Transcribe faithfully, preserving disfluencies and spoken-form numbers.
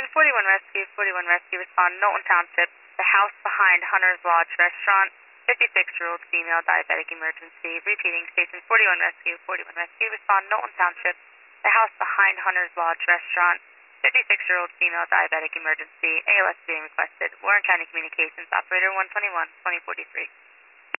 forty-one Rescue, forty-one Rescue, respond Knowlton Township, the house behind Hunter's Lodge Restaurant, fifty-six-year-old female diabetic emergency. Repeating, Station forty-one Rescue, forty-one Rescue, respond Knowlton Township, the house behind Hunter's Lodge Restaurant, fifty-six-year-old female diabetic emergency. A L S being requested. Warren County Communications, operator one twenty-one, twenty forty-three.